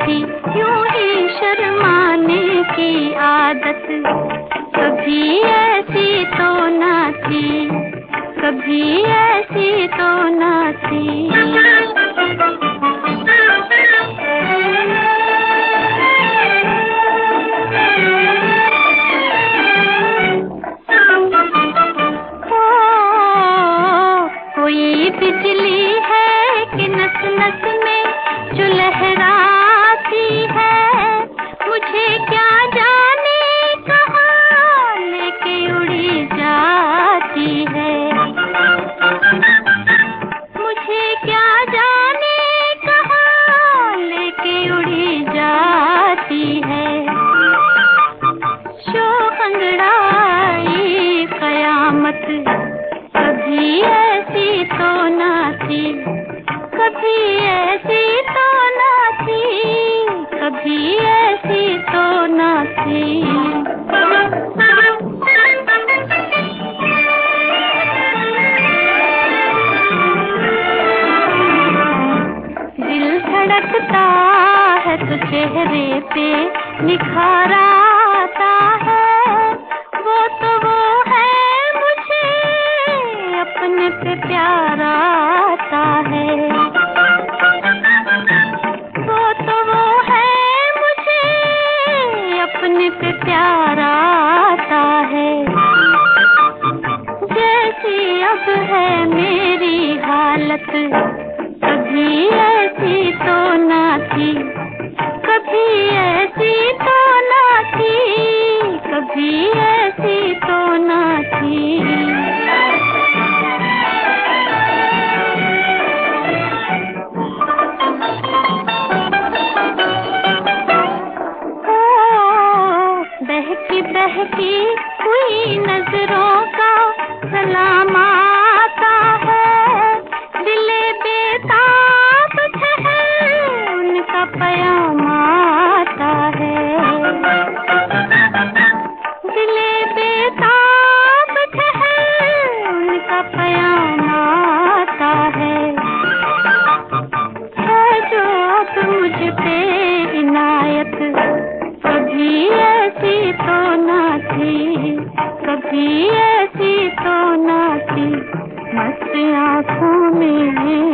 थी यूं ही शर्माने की आदत, कभी ऐसी तो न थी, कभी ऐसी तो न थी। कोई बिजली है कि नस नस में जो लहराती है, मुझे क्या जाने कहाँ लेके उड़ी जाती है, मुझे क्या जाने कहाँ लेके उड़ी जाती है। शोख अंगड़ाई कयामत, कभी ऐसी तो न थी, कभी ऐसी तो न थी, कभी ऐसी तो न थी। दिल धड़कता है तो चेहरे पे निखार आता है, वो तो वो है मुझे अपने पे प्यार आता है, वो तो वो है मुझे अपने पे प्यार आता है। जैसी अब है मेरी हालत, कभी ऐसी तो न थी, कभी ऐसी तो न थी, कभी ऐसी तो न थी। बहकी बहकी हुई नजरों का सलाम आता है, दिले बेताब ठहर उनका पयाम आता है, दिले बेताब ठहर उनका पयाम आता है जो अब मुझ पे इनायत, कभी ऐसी तो न थी, कभी ऐसी तो न थी। मस्त आँखों में